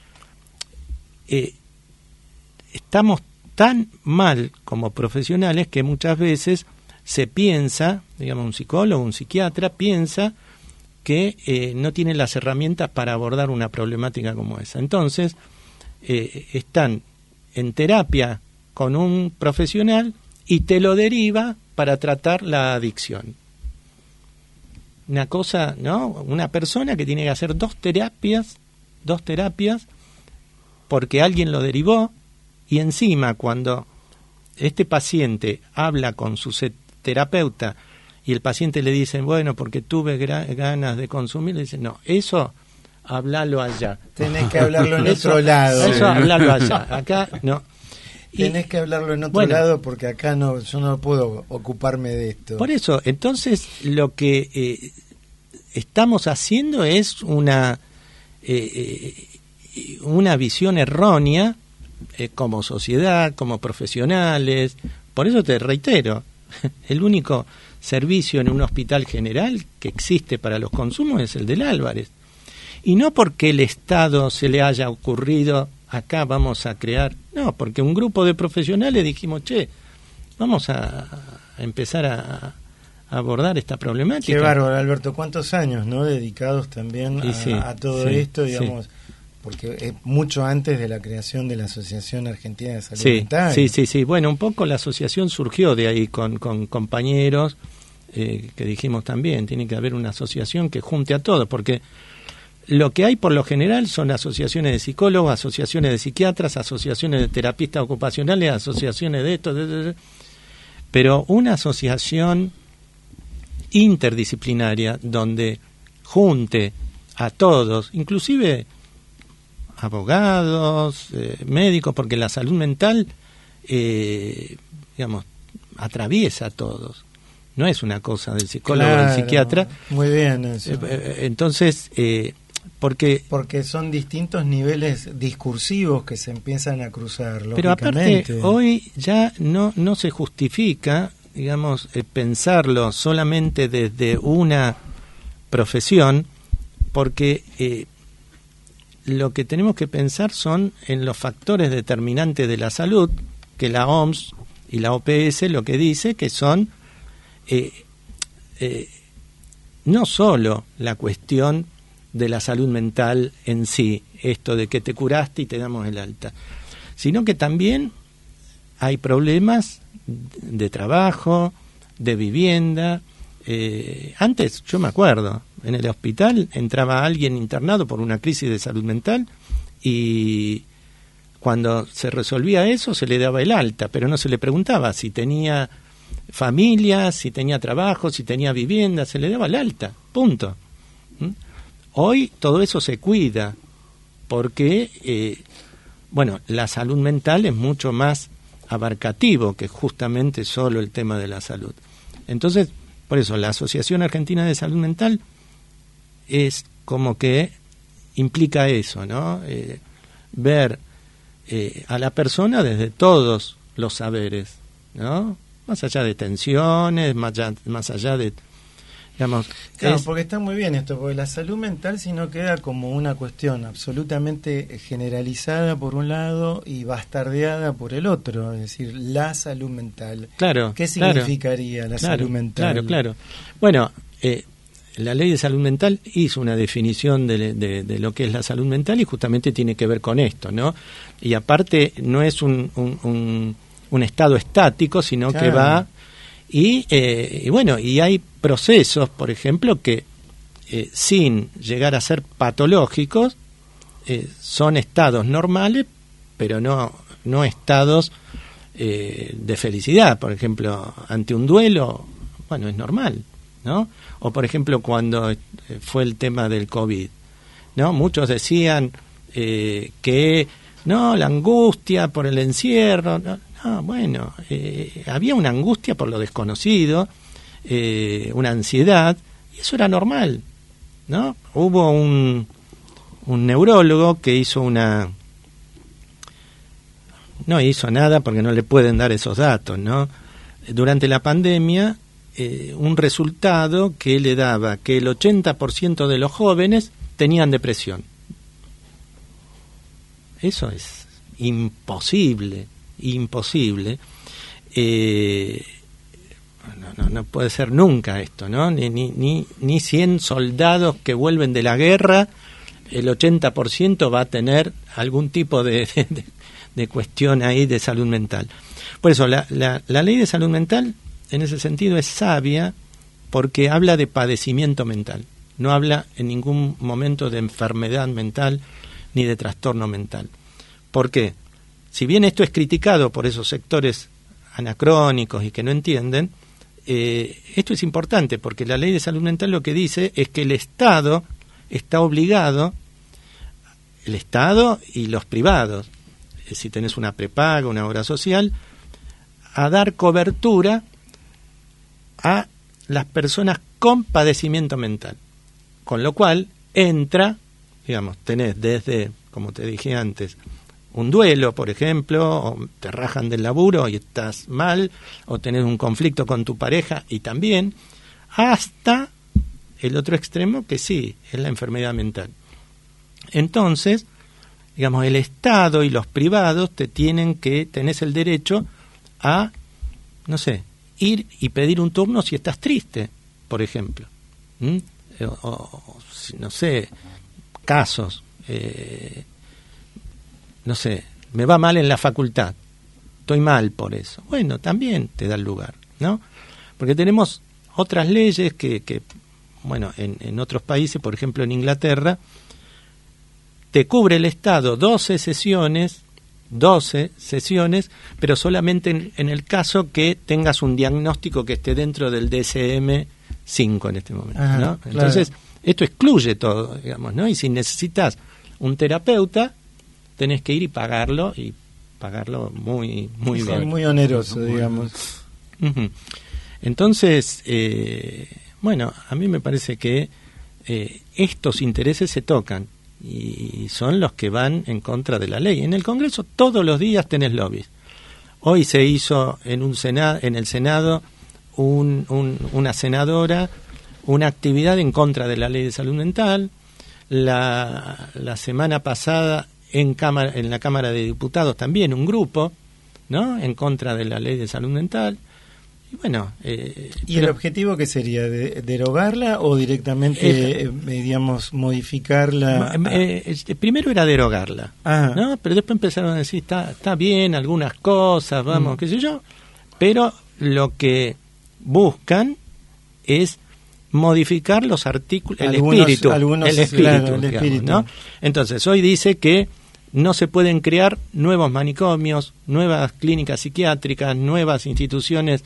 eh, estamos tan mal como profesionales que muchas veces se piensa, digamos, un psicólogo, un psiquiatra piensa que eh, no tienen las herramientas para abordar una problemática como esa. Entonces, eh, están en terapia con un profesional y te lo deriva para tratar la adicción. Una cosa, ¿no? Una persona que tiene que hacer dos terapias, dos terapias, porque alguien lo derivó, y encima cuando este paciente habla con su terapeuta y el paciente le dice, bueno, porque tuve gra- ganas de consumir, le dice, no, eso hablalo allá. Tenés que hablarlo en eso, otro lado. Eso hablalo allá. Acá no. Y, Tenés que hablarlo en otro bueno, lado porque acá no, yo no puedo ocuparme de esto. Por eso, entonces lo que eh, estamos haciendo es una eh, eh, una visión errónea eh, como sociedad, como profesionales. Por eso te reitero, el único servicio en un hospital general que existe para los consumos es el del Álvarez. Y no porque el Estado se le haya ocurrido, acá vamos a crear, no, porque un grupo de profesionales dijimos, che, vamos a, a empezar a, a abordar esta problemática. Qué bárbaro, Alberto, cuántos años, ¿no? Dedicados también a, sí, a todo sí, esto, digamos, sí. Porque es mucho antes de la creación de la Asociación Argentina de Salud sí, Mental. Sí, sí, sí. Bueno, un poco la asociación surgió de ahí con, con compañeros eh, que dijimos también, tiene que haber una asociación que junte a todos, porque lo que hay por lo general son asociaciones de psicólogos, asociaciones de psiquiatras, asociaciones de terapistas ocupacionales, asociaciones de esto, de, de, de, pero una asociación interdisciplinaria donde junte a todos, inclusive abogados, eh, médicos, porque la salud mental, eh, digamos, atraviesa a todos. No es una cosa del psicólogo o claro, del psiquiatra. Muy bien eso. Eh, entonces, eh, porque... Porque son distintos niveles discursivos que se empiezan a cruzar, pero aparte, lógicamente. hoy ya no, no se justifica, digamos, eh, pensarlo solamente desde una profesión, porque eh, lo que tenemos que pensar son en los factores determinantes de la salud, que la O M S y la O P S lo que dice que son eh, eh, no solo la cuestión de la salud mental en sí, esto de que te curaste y te damos el alta, sino que también hay problemas de trabajo, de vivienda. Eh, antes, yo me acuerdo, en el hospital entraba alguien internado por una crisis de salud mental y cuando se resolvía eso se le daba el alta, pero no se le preguntaba si tenía familia, si tenía trabajo, si tenía vivienda, se le daba el alta, punto. ¿Mm? Hoy todo eso se cuida porque, eh, bueno, la salud mental es mucho más abarcativo que justamente solo el tema de la salud. Entonces, por eso, la Asociación Argentina de Salud Mental es como que implica eso, ¿no? Eh, ver eh, a la persona desde todos los saberes, ¿no? Más allá de tensiones, más allá, más allá de... Digamos, claro, es, porque está muy bien esto, porque la salud mental si no queda como una cuestión absolutamente generalizada por un lado y bastardeada por el otro, es decir, la salud mental. Claro. ¿Qué significaría claro, la claro, salud mental? Claro, claro. Bueno, eh, la ley de salud mental hizo una definición de, de, de lo que es la salud mental y justamente tiene que ver con esto, ¿no? Y aparte no es un, un, un, un estado estático, sino claro. que va... Y, eh, y bueno, y hay procesos, por ejemplo, que eh, sin llegar a ser patológicos, eh, son estados normales, pero no, no estados eh, de felicidad. Por ejemplo, ante un duelo, bueno, es normal, ¿no? O por ejemplo, cuando fue el tema del COVID, ¿no? Muchos decían eh, que, no, la angustia por el encierro, ¿no? Ah, bueno, eh, había una angustia por lo desconocido, eh, una ansiedad, y eso era normal, ¿no? Hubo un, un neurólogo que hizo una... No hizo nada porque no le pueden dar esos datos, ¿no? Durante la pandemia, eh, un resultado que le daba que el ochenta por ciento de los jóvenes tenían depresión. Eso es imposible. imposible eh, no, no, no puede ser nunca esto, ¿no? Ni, ni, ni, ni cien soldados que vuelven de la guerra, el ochenta por ciento va a tener algún tipo de, de, de cuestión ahí de salud mental. Por eso la, la, la ley de salud mental en ese sentido es sabia porque habla de padecimiento mental, no habla en ningún momento de enfermedad mental ni de trastorno mental. ¿Por qué? Si bien esto es criticado por esos sectores anacrónicos y que no entienden, eh, esto es importante porque la ley de salud mental lo que dice es que el Estado está obligado, el Estado y los privados, eh, si tenés una prepaga, una obra social, a dar cobertura a las personas con padecimiento mental. Con lo cual entra, digamos, tenés desde, como te dije antes, un duelo, por ejemplo, o te rajan del laburo y estás mal, o tenés un conflicto con tu pareja y también, hasta el otro extremo que sí, es la enfermedad mental. Entonces, digamos, el Estado y los privados te tienen que, tenés el derecho a, no sé, ir y pedir un turno si estás triste, por ejemplo. ¿Mm? O, o, no sé, casos... Eh, no sé, me va mal en la facultad, estoy mal por eso. Bueno, también te da el lugar, ¿no? Porque tenemos otras leyes que, que bueno, en, en otros países, por ejemplo en Inglaterra, te cubre el Estado doce sesiones, doce sesiones, pero solamente en, en el caso que tengas un diagnóstico que esté dentro del D S M cinco en este momento, Ajá, ¿no? claro. Entonces, esto excluye todo, digamos, ¿no? Y si necesitas un terapeuta, tenés que ir y pagarlo, y pagarlo muy muy sí, bien. muy oneroso, digamos. Uh-huh. Entonces, eh, bueno, a mí me parece que eh, estos intereses se tocan y son los que van en contra de la ley. En el Congreso todos los días tenés lobbies. Hoy se hizo en un Senado, en el Senado un, un, una senadora una actividad en contra de la ley de salud mental. La, la semana pasada en cámara, en la Cámara de Diputados también un grupo, ¿no?, en contra de la ley de salud mental. Y bueno, eh, ¿y pero, el objetivo qué sería? ¿De, ¿Derogarla o directamente, eh, digamos, modificarla? Eh, eh, primero era derogarla, ah. ¿no? Pero después empezaron a decir, está, está bien, algunas cosas, vamos, mm. qué sé yo, pero lo que buscan es modificar los artículos, el algunos, espíritu, algunos, el espíritu, claro, el digamos, espíritu. ¿no? Entonces, hoy dice que no se pueden crear nuevos manicomios, nuevas clínicas psiquiátricas, nuevas instituciones,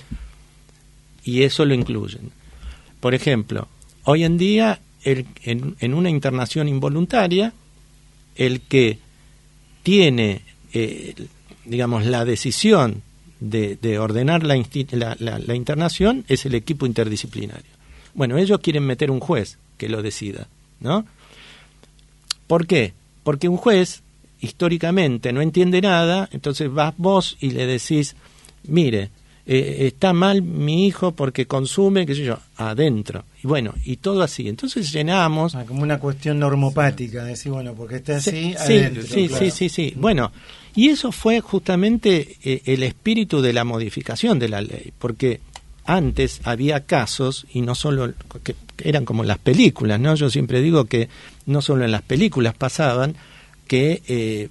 y eso lo incluyen. Por ejemplo, hoy en día, el, en, en una internación involuntaria, el que tiene, eh, digamos, la decisión de, de ordenar la, la, la, la internación es el equipo interdisciplinario. Bueno, ellos quieren meter un juez que lo decida, ¿no? ¿Por qué? Porque un juez, históricamente, no entiende nada, entonces vas vos y le decís, mire, eh, está mal mi hijo porque consume, qué sé yo, adentro. Y bueno, y todo así. Entonces llenamos... Ah, como una cuestión normopática, decir, bueno, porque está así, sí, adentro. Sí, claro. sí, sí, sí. Bueno, y eso fue justamente eh, el espíritu de la modificación de la ley, porque antes había casos, y no solo, que eran como las películas, ¿no? Yo siempre digo que no solo en las películas pasaban, que eh,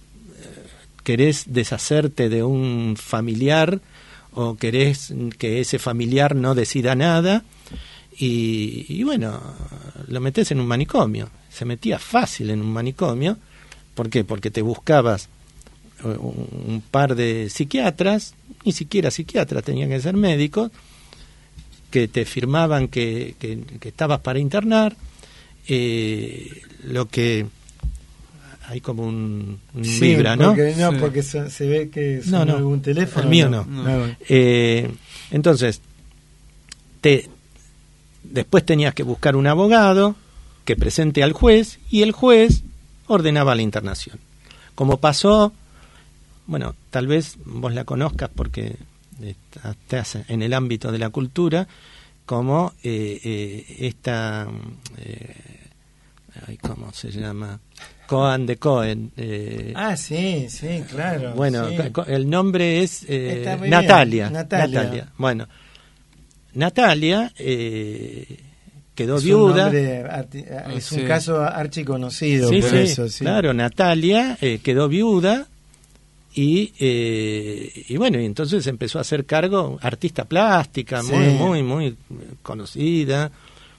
querés deshacerte de un familiar o querés que ese familiar no decida nada y, y bueno, lo metés en un manicomio. Se metía fácil en un manicomio. ¿Por qué? Porque te buscabas un, un par de psiquiatras, ni siquiera psiquiatras, tenían que ser médicos, que te firmaban que, que, que estabas para internar, eh, lo que hay como un, un sí, vibra, ¿no? Porque, no, sí. porque se, se ve que no, no, algún teléfono. el mío no. no. no. no. Eh, entonces, te, después tenías que buscar un abogado que presente al juez y el juez ordenaba la internación. Como pasó, bueno, tal vez vos la conozcas porque estás en el ámbito de la cultura, como eh, eh, esta, eh, ay, ¿cómo se llama? Cohen de Cohen. Eh, ah, sí, sí, claro. Bueno, sí. el nombre es eh, Natalia. Natalia. Natalia. Bueno, Natalia eh, quedó es viuda. Un nombre, es sí. un caso archiconocido, Sí, por sí, eso, sí. claro, Natalia eh, quedó viuda y, eh, y bueno, y entonces empezó a hacer cargo, artista plástica, Sí. muy, muy, muy conocida.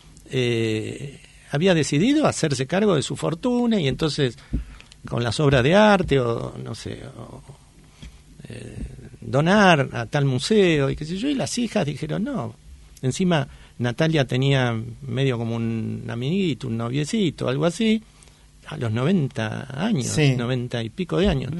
Eh, había decidido hacerse cargo de su fortuna y entonces con las obras de arte o no sé, o, eh, donar a tal museo y qué sé yo, y las hijas dijeron no. Encima Natalia tenía medio como un amiguito, un noviecito, algo así, a los noventa años, sí. noventa y pico de años.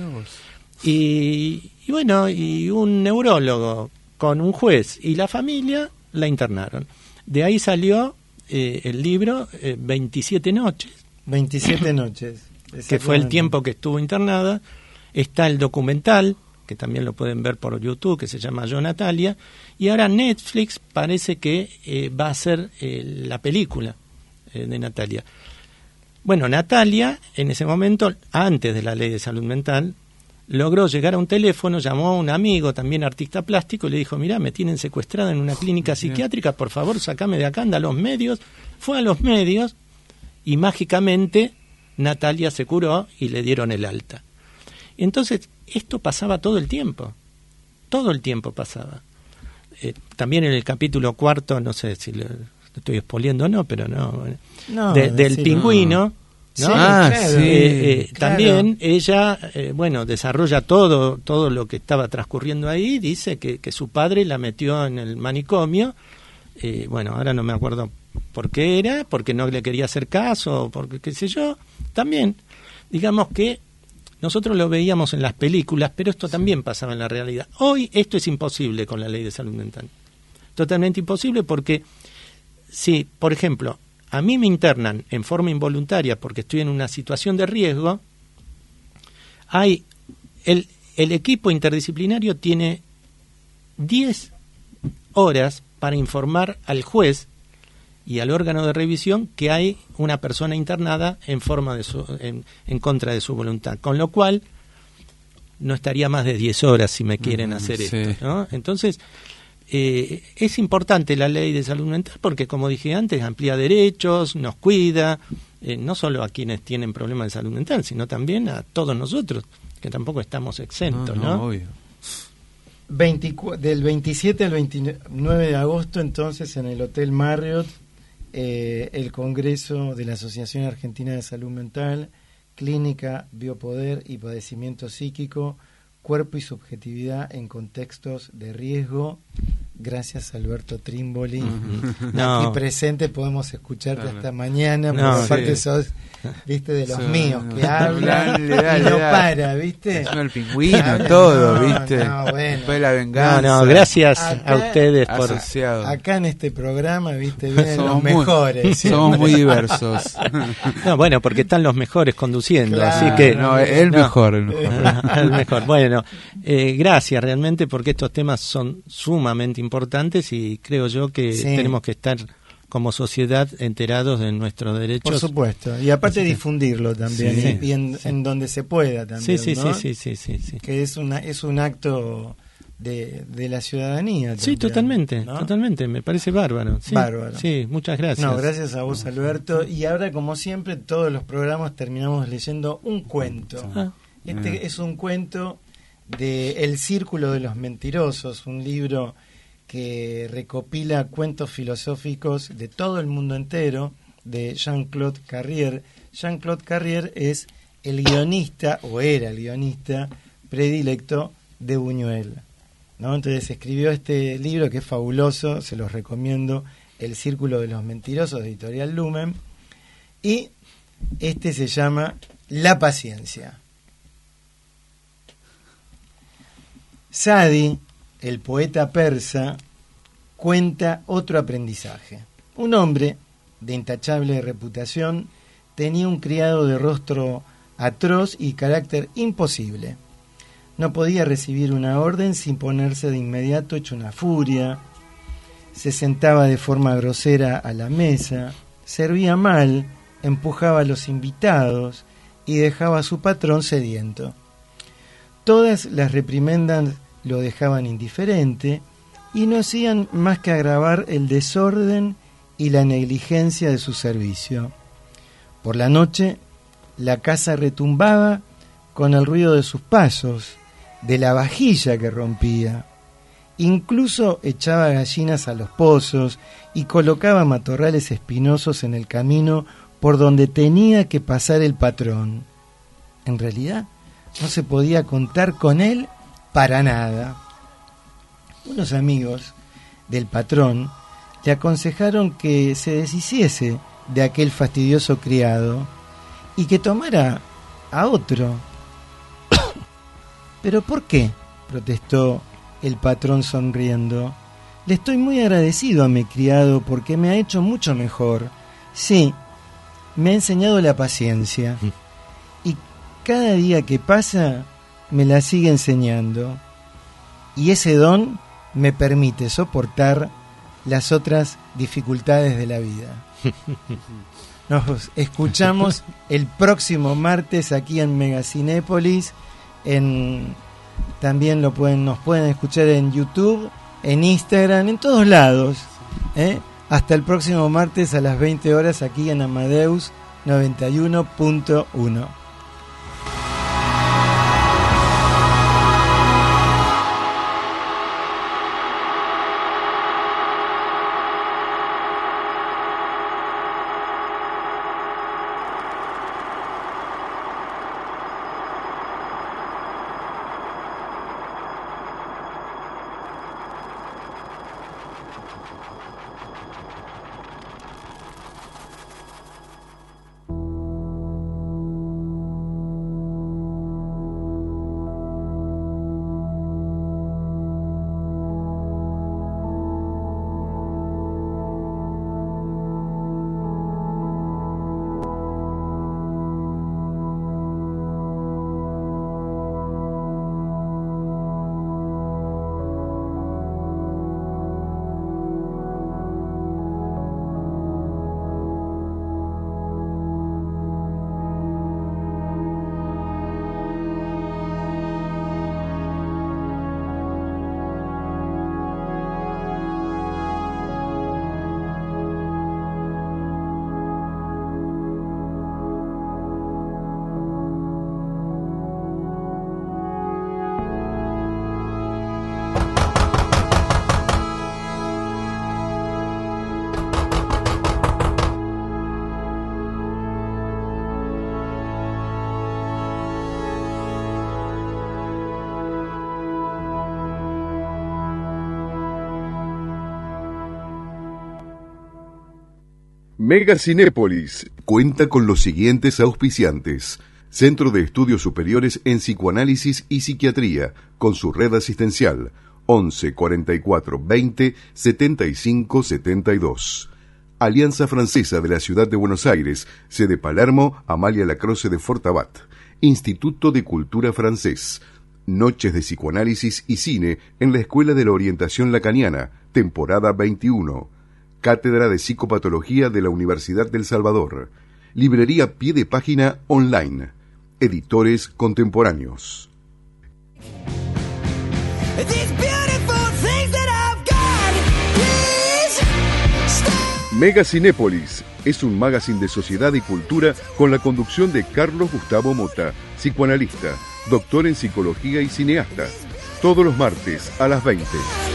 Y, y bueno, y un neurólogo con un juez y la familia la internaron. De ahí salió eh, el libro eh, veintisiete noches. veintisiete noches. Que fue el tiempo que estuvo internada. Está el documental, que también lo pueden ver por YouTube, que se llama Yo, Natalia. Y ahora Netflix parece que eh, va a hacer eh, la película eh, de Natalia. Bueno, Natalia, en ese momento, antes de la ley de salud mental, logró llegar a un teléfono, llamó a un amigo, también artista plástico, y le dijo, mirá, me tienen secuestrada en una clínica psiquiátrica, por favor, sacame de acá, anda a los medios. Fue a los medios y mágicamente Natalia se curó y le dieron el alta. Entonces, esto pasaba todo el tiempo, todo el tiempo pasaba. Eh, también en el capítulo cuarto, no sé si lo, lo estoy expoliendo o no, pero no, no de, del sí, pingüino, no. ¿no? Sí, Ah, claro, sí. Eh, eh, claro. También ella, eh, bueno, desarrolla todo todo lo que estaba transcurriendo ahí, dice que, que su padre la metió en el manicomio, eh, bueno, ahora no me acuerdo por qué era, porque no le quería hacer caso, porque qué sé yo, también, digamos que nosotros lo veíamos en las películas, pero esto también pasaba en la realidad. Hoy esto es imposible con la ley de salud mental, totalmente imposible, porque si, por ejemplo, a mí me internan en forma involuntaria porque estoy en una situación de riesgo, hay el, el equipo interdisciplinario tiene diez horas para informar al juez y al órgano de revisión que hay una persona internada en forma de su, en, en contra de su voluntad, con lo cual no estaría más de diez horas si me quieren uh-huh, hacer sí. esto, ¿no? Entonces, eh, es importante la ley de salud mental porque, como dije antes, amplía derechos, nos cuida, eh, no solo a quienes tienen problemas de salud mental, sino también a todos nosotros, que tampoco estamos exentos, ¿no? ¿no? ¿no? Obvio. veinticuatro, del veintisiete al veintinueve de agosto, entonces, en el Hotel Marriott, eh, el Congreso de la Asociación Argentina de Salud Mental, Clínica, Biopoder y Padecimiento Psíquico, Cuerpo y Subjetividad en Contextos de Riesgo. Gracias, Alberto Trimboli. Uh-huh. No. Aquí presente, podemos escucharte no, no. hasta mañana, porque no, aparte sí. sos, viste, de los So, míos, no. que hablan Dale, dale, y no dale. para, viste. Es el pingüino, Habla, todo, no, ¿viste? no, bueno. Después de la venganza. No, no, gracias Acá, a ustedes por... Asociado. Acá en este programa, viste, vienen Somos los muy- mejores. Somos muy diversos. No, bueno, porque están los mejores conduciendo, Claro. así que... No, el No. mejor. El mejor. el mejor. Bueno, eh, gracias realmente porque estos temas son sumamente importantes y creo yo que Sí. tenemos que estar como sociedad enterados de nuestros derechos. Por supuesto. Y aparte difundirlo también, Sí, y, y en, sí. en donde se pueda también, Sí, sí, ¿no? sí, sí, sí, sí, sí. Que es una es un acto de, de la ciudadanía. Sí, también, totalmente, ¿no? totalmente, me parece bárbaro. Sí, Bárbaro. Sí, muchas gracias. No, gracias a vos, Alberto. Y ahora, como siempre, todos los programas terminamos leyendo un cuento. Ah. Este Mm. es un cuento de El Círculo de los Mentirosos, un libro que recopila cuentos filosóficos de todo el mundo entero, de Jean-Claude Carrière. Jean-Claude Carrière es el guionista, o era el guionista, predilecto de Buñuel, ¿no? Entonces escribió este libro que es fabuloso, se los recomiendo, El Círculo de los Mentirosos, de Editorial Lumen, y este se llama La Paciencia. Sadi, el poeta persa, cuenta otro aprendizaje. Un hombre de intachable reputación tenía un criado de rostro atroz y carácter imposible. No podía recibir una orden sin ponerse de inmediato hecho una furia. Se sentaba de forma grosera a la mesa, servía mal, empujaba a los invitados y dejaba a su patrón sediento. Todas las reprimendas lo dejaban indiferente y no hacían más que agravar el desorden y la negligencia de su servicio. Por la noche, la casa retumbaba con el ruido de sus pasos, de la vajilla que rompía. Incluso echaba gallinas a los pozos y colocaba matorrales espinosos en el camino por donde tenía que pasar el patrón. En realidad, no se podía contar con él para nada. Unos amigos del patrón le aconsejaron que se deshiciese de aquel fastidioso criado y que tomara a otro. ¿Pero por qué?, protestó el patrón sonriendo. Le estoy muy agradecido a mi criado porque me ha hecho mucho mejor. Sí, me ha enseñado la paciencia. Y cada día que pasa me la sigue enseñando. Y ese don me permite soportar las otras dificultades de la vida. Nos escuchamos el próximo martes aquí en Megacinépolis. En, también lo pueden, nos pueden escuchar en YouTube, en Instagram, en todos lados. ¿eh? Hasta el próximo martes a las veinte horas aquí en Amadeus noventa y uno punto uno. Mega Cinépolis cuenta con los siguientes auspiciantes: Centro de Estudios Superiores en Psicoanálisis y Psiquiatría, con su red asistencial once cuarenta y cuatro veinte setenta y cinco setenta y dos. Alianza Francesa de la Ciudad de Buenos Aires, sede Palermo, Amalia Lacroze de Fortabat. Instituto de Cultura Francés. Noches de Psicoanálisis y Cine en la Escuela de la Orientación Lacaniana, temporada veintiuno. Cátedra de Psicopatología de la Universidad del Salvador. Librería Pie de Página online. Editores contemporáneos. Mega Cinépolis es un magazine de sociedad y cultura con la conducción de Carlos Gustavo Mota, psicoanalista, doctor en psicología y cineasta. Todos los martes a las veinte.